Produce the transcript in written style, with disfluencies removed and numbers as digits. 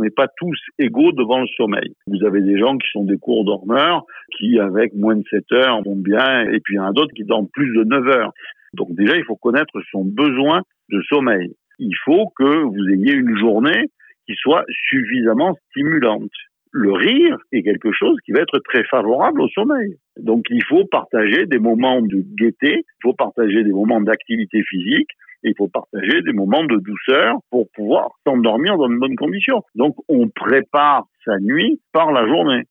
qu'on n'est pas tous égaux devant le sommeil. Vous avez des gens qui sont des courts dormeurs, qui avec moins de 7 heures vont bien, et puis il y en a d'autres qui dorment plus de 9 heures. Donc déjà, il faut connaître son besoin de sommeil. Il faut que vous ayez une journée qui soit suffisamment stimulante. Le rire est quelque chose qui va être très favorable au sommeil. Donc il faut partager des moments de gaieté, il faut partager des moments d'activité physique, et il faut partager des moments de douceur pour pouvoir s'endormir dans de bonnes conditions. Donc on prépare sa nuit par la journée.